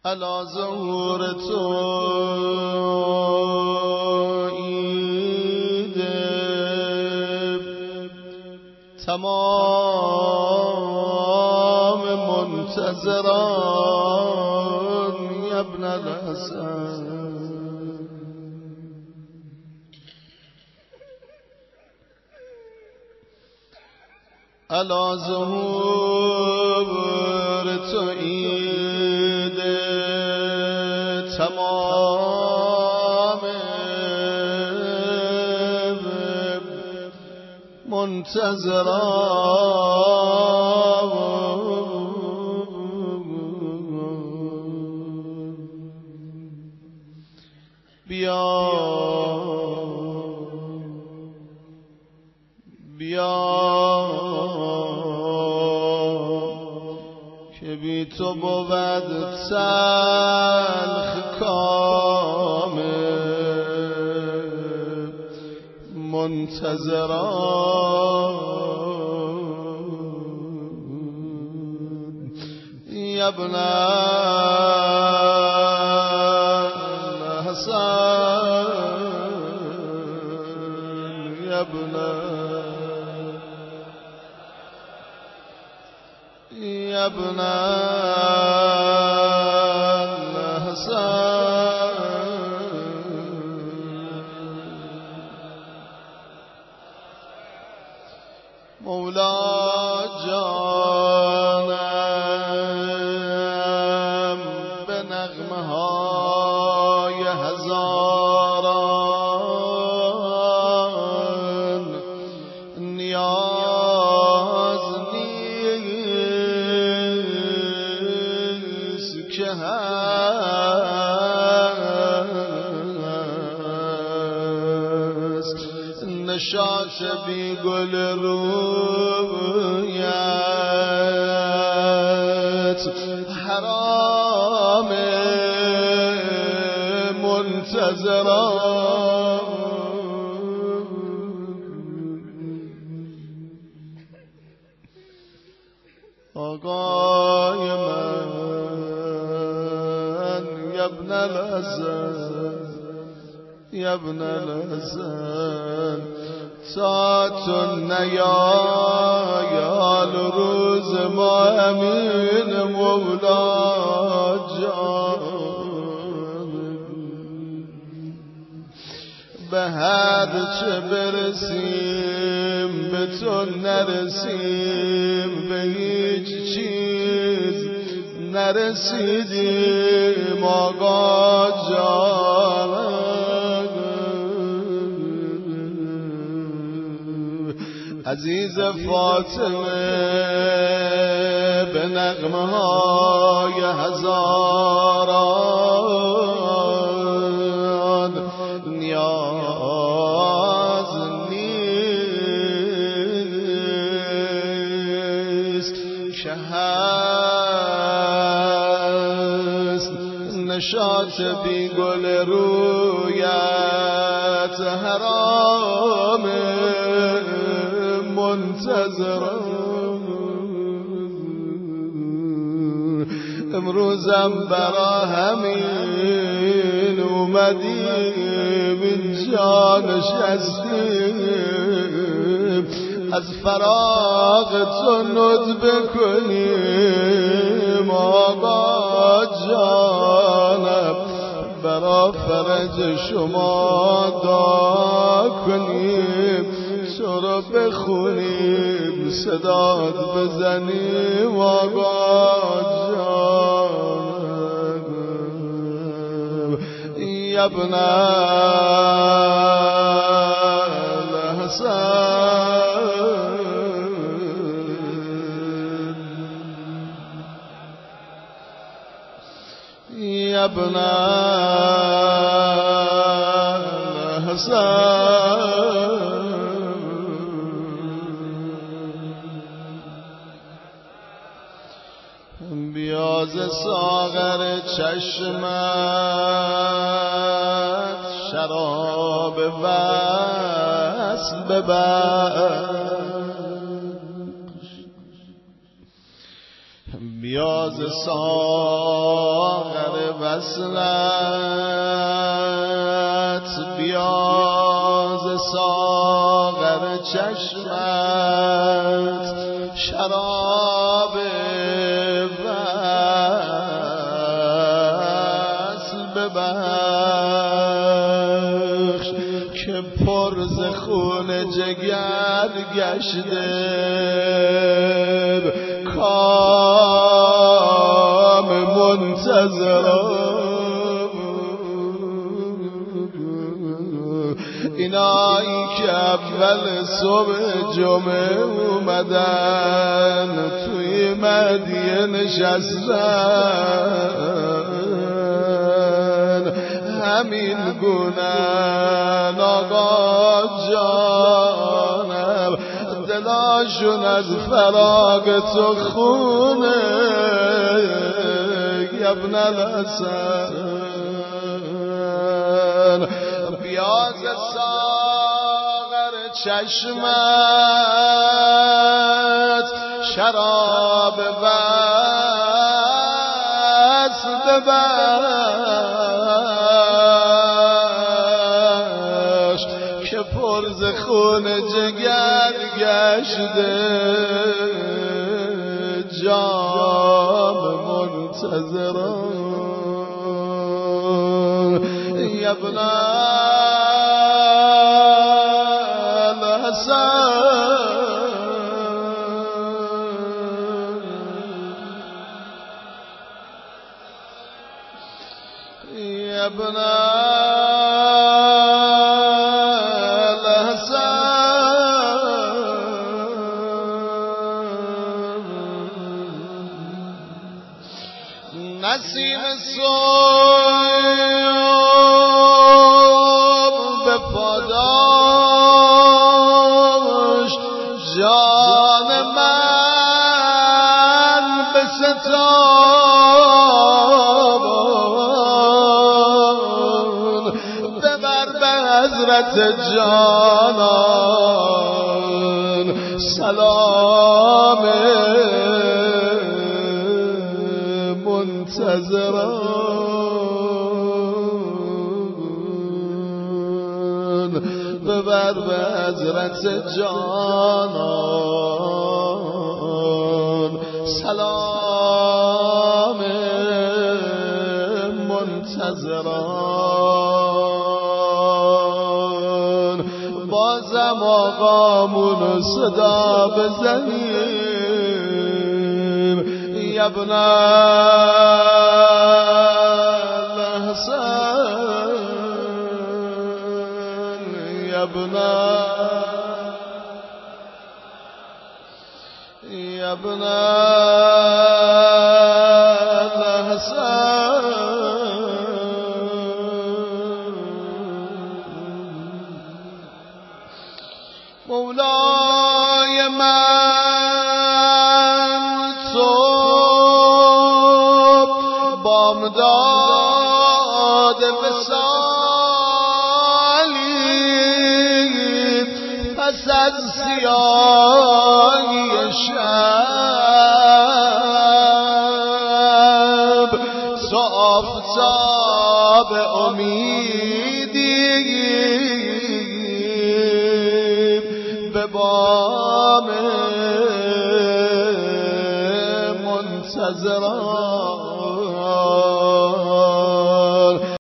علی ظهور تو ایده تمام منتظران ابن الحسن علی ظهور تو ایده تمام منتظران بیا که بی تو بود تلخ کام منتظران ابن الحسن ابن الحسن مولا جانم به نغمه های هزاران نیاز نیست که هست نشاط بی گل رویت حرام منتظران آقای من ابن الحسن ابن الحسن تا تو نیایال روز ما امین مولا جان به هر چه برسیم به تو نرسیم به هیچ چیز نرسیدیم آقا جان عزیز فاطمه به نغمه های هزاران نیاز نیست که هست نشاط بی گل رویت حرام منتظران امروزم برا همین اومدیم اینجا نشستیم از فراق تو ندبه کنیم آقا جانم برا فرج شما دعا کنیم تو رو بخونیم صداد بزنیم آقا جانم ابن الحسن ابن الحسن بیاز ساغر چشمت شراب وصل ببخش بیاز ساغر وصلت بیاز ساغر چشمت شراب وصل ببخش که پر ز خون جگر گشته کام منتظرم اینایی که اول صبح جمعه اومدن توی مدیه نشستن همین گونن آقا جانم دلاشون از فراق تو خونه ابن الحسن بیاز ساغر چشمت شراب وصل ببخش که پر ز خون جگر گشته جام منتظرم ابن الحسن ابن الحسن نسیم صبح به پاداش جان من به ستان ببر به حضرت جانان سلام منتظران ببر به حضرت جانان سلام منتظران بازم آقامون صدا بزنیم ابن الحسن ابن الحسن مولای من تو بامداد وصالی پس از سیاهی شب تو آفتاب امیدی به بام منتظران